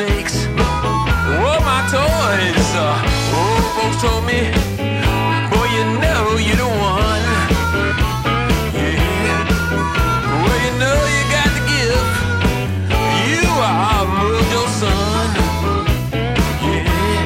snakes were my toys. Old folks told me, boy, you know you're the one. Yeah, well, you know you got the gift. You are Mojo's son. Yeah,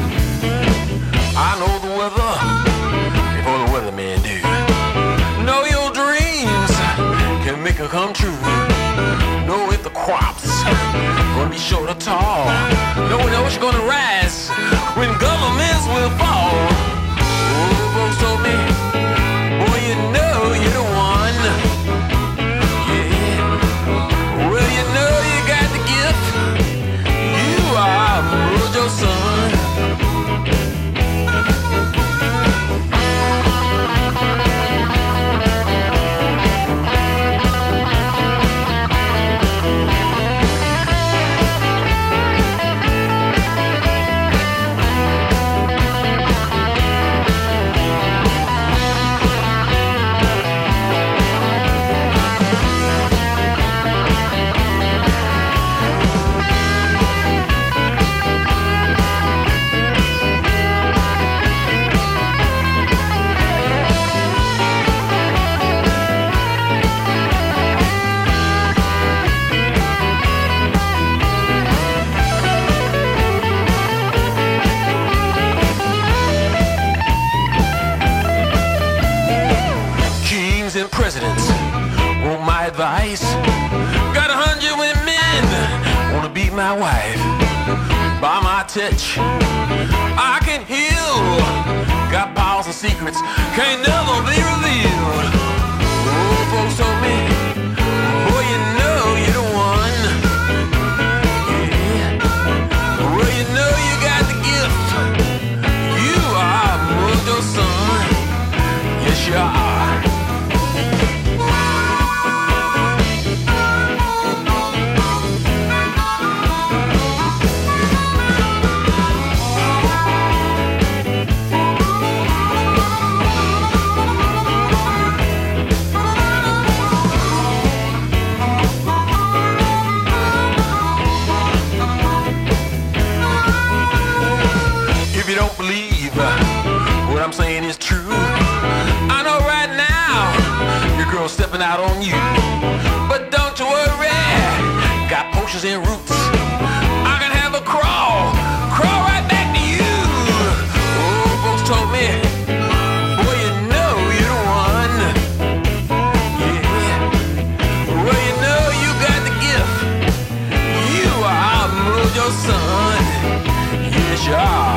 I know the weather before the weatherman do. Know your dreams can make them come true. Know if the crops gonna be short or tall. Know when ocean gonna rise, when governments will fall. Old folks told me, boy, you know you're the one. Yeah, well, you know you got the gift. You are Mojo's son. And presidents want my advice. Got 100 women wanna be my wife. By my touch, I can heal. Got powers and secrets can't never be revealed. Old folks told me, boy, you know you're the one. Yeah, well, you know you got the gift. You are Mojo's son. Yes, you are. If you don't believe what I'm saying is true, I know right now your girl's stepping out on you. But don't you worry, got potions and roots. I can have a crawl right back to you. Old folks told me, boy, you know you're the one. Yeah, well, you know you got the gift. You are Mojo's son. Yes, you are.